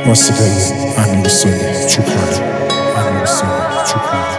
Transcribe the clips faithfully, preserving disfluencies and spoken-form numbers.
با صدای امیر صالح چوپان. امیر صالح چوپان.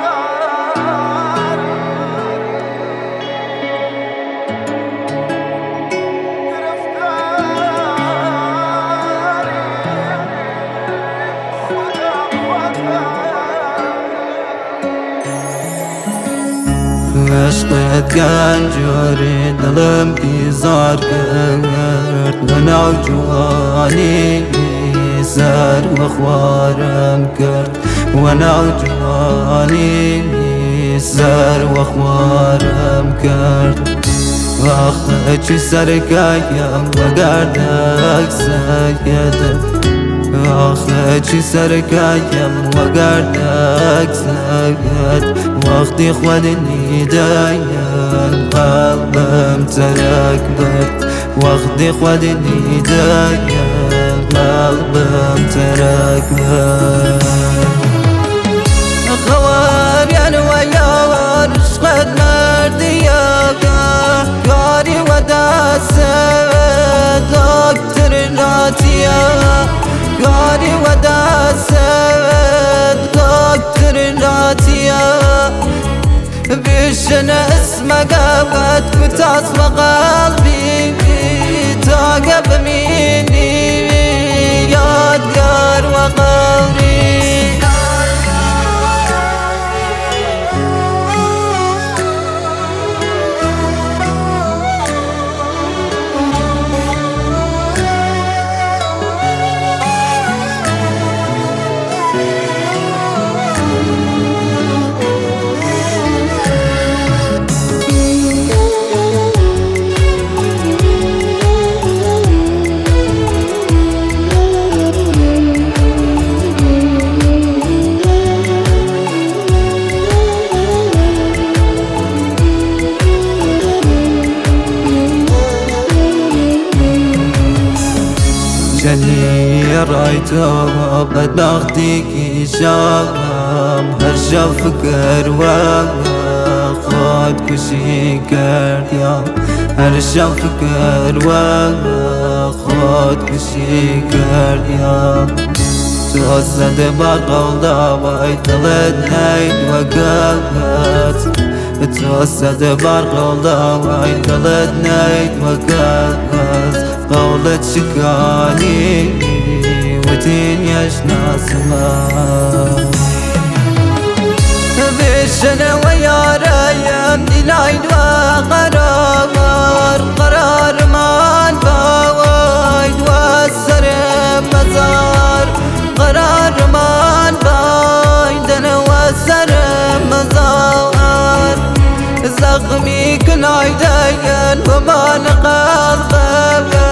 عشقت گنجاری دلم بیزار کرد و نوجوانی سر و خوارم کرد و نوجوانی سر و خوارم کرد وقت چی سرکایم و گردک سیدم آخه چی سرکایم و گردک سید وقتی خود نیدایم قلبم ترک برد وقتی خود نیدایم قلبم ترک برد خوارین و یار عشقت مردیاکا کاری و دست دکتر راتیا کاری و دست دکتر راتیا بشن اسمك قد تصفى قلبي تعقب مني يادقار وقوري جني رايته بدبختي كي شام هرجع فكر وخد كشي كرديا هرجع فكر وخد كشي كرديا توسد بقول داوي تلد هيد وقالت توسد بقول داوي تلد هيد وقالت قولت شكالي وتين يشنا سما بيشنا ويا رايم دينايد وقرار قرار مان باويد واسر مزار قرار مان بايد انا واسر مزار زغمي كنايدين وما نقلب